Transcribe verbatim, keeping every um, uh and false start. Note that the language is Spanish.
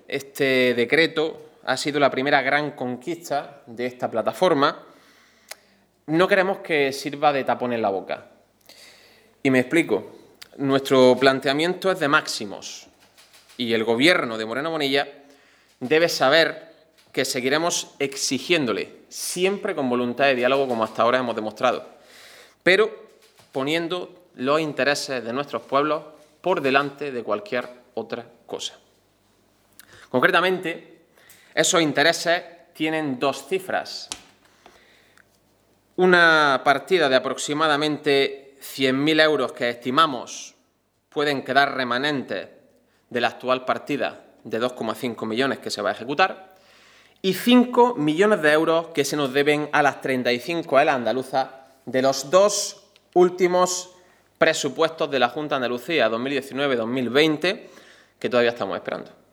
este decreto ha sido la primera gran conquista de esta plataforma, no queremos que sirva de tapón en la boca. Y me explico. Nuestro planteamiento es de máximos y el Gobierno de Moreno Bonilla debe saber que seguiremos exigiéndole, siempre con voluntad de diálogo como hasta ahora hemos demostrado, pero poniendo los intereses de nuestros pueblos por delante de cualquier otra cosa. Concretamente, esos intereses tienen dos cifras. Una partida de aproximadamente cien mil euros que estimamos pueden quedar remanentes de la actual partida de dos coma cinco millones que se va a ejecutar y cinco millones de euros que se nos deben a las treinta y cinco elas andaluzas de los dos últimos presupuestos de la Junta de Andalucía dos mil diecinueve dos mil veinte que todavía estamos esperando.